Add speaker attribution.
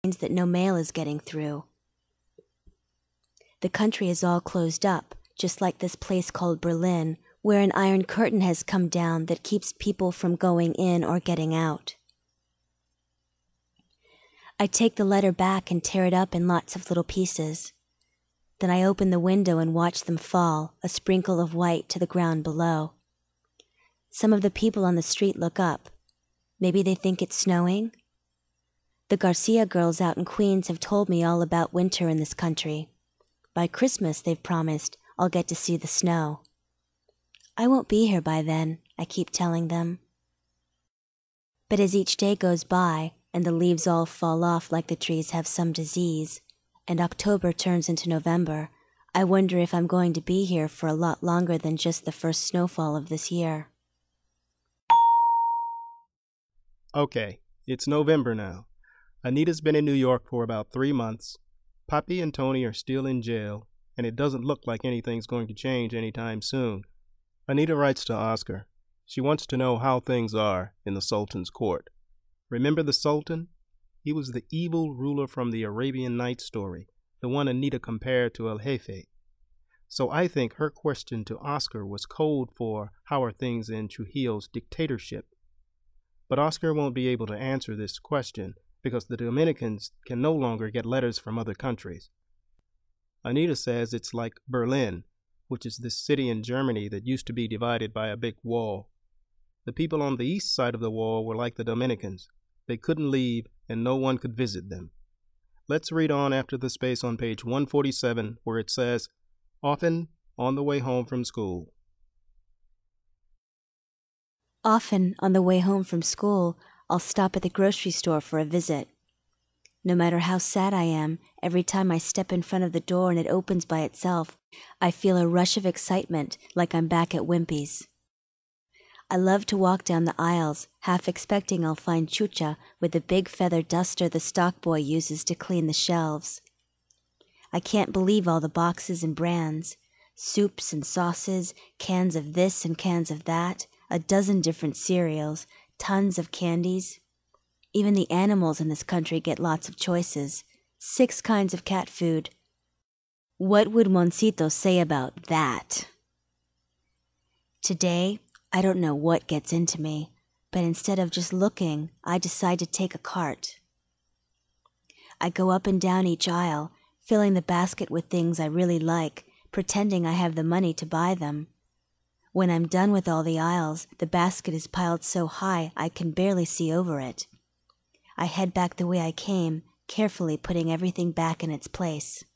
Speaker 1: that no mail is getting through. The country is all closed up, just like this place called Berlin, where an iron curtain has come down that keeps people from going in or getting out. I take the letter back and tear it up in lots of little pieces. Then I open the window and watch them fall, a sprinkle of white to the ground below. Some of the people on the street look up. Maybe they think it's snowing? The Garcia girls out in Queens have told me all about winter in this country. By Christmas, they've promised, I'll get to see the snow. I won't be here by then, I keep telling them. But as each day goes by, and the leaves all fall off like the trees have some disease, and October turns into November, I wonder if I'm going to be here for a lot longer than just the first snowfall of this year.
Speaker 2: Okay, it's November now. Anita's been in New York for about 3 months. Poppy and Tony are still in jail, and it doesn't look like anything's going to change anytime soon. Anita writes to Oscar. She wants to know how things are in the Sultan's court. Remember the Sultan? He was the evil ruler from the Arabian Nights story, the one Anita compared to El Jefe. So I think her question to Oscar was code for how are things in Trujillo's dictatorship. But Oscar won't be able to answer this question because the Dominicans can no longer get letters from other countries. Anita says it's like Berlin, which is this city in Germany that used to be divided by a big wall. The people on the east side of the wall were like the Dominicans. They couldn't leave, and no one could visit them. Let's read on after the space on page 147, where it says, often on the way home from school.
Speaker 1: Often, on the way home from school, I'll stop at the grocery store for a visit. No matter how sad I am, every time I step in front of the door and it opens by itself, I feel a rush of excitement like I'm back at Wimpy's. I love to walk down the aisles, half expecting I'll find Chucha with the big feather duster the stock boy uses to clean the shelves. I can't believe all the boxes and brands, soups and sauces, cans of this and cans of that, a dozen different cereals, tons of candies. Even the animals in this country get lots of choices. 6 kinds of cat food. What would Moncito say about that? Today, I don't know what gets into me, but instead of just looking, I decide to take a cart. I go up and down each aisle, filling the basket with things I really like, pretending I have the money to buy them. When I'm done with all the aisles, the basket is piled so high I can barely see over it. I head back the way I came, carefully putting everything back in its place.